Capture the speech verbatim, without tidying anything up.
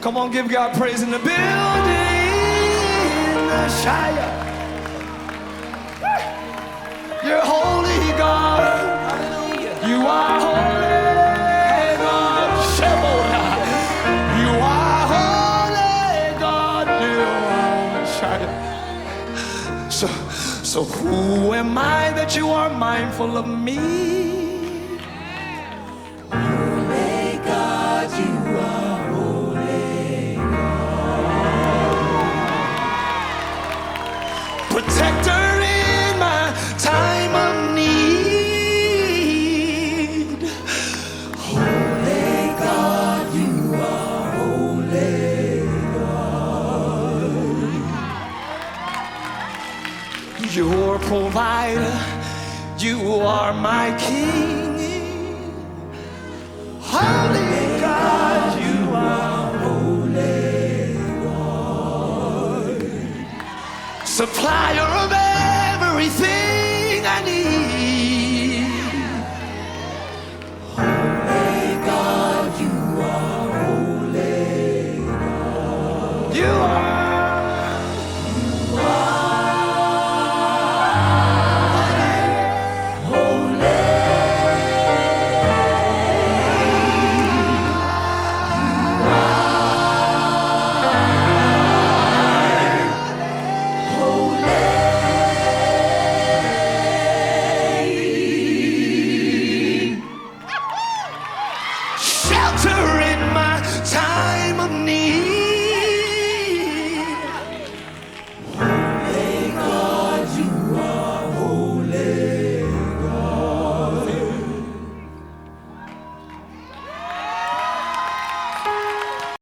Come on, give God praise in the building. Shire. You're holy, God. Hallelujah. You are holy, God. Shemona. You are holy, God. You are Shire. So, so who am I that you are mindful of me? Holy God, you are holy God. Protector in my time of need. Holy God, you are holy God. Your provider, you are my King. Holy God, you are holy God. Supplier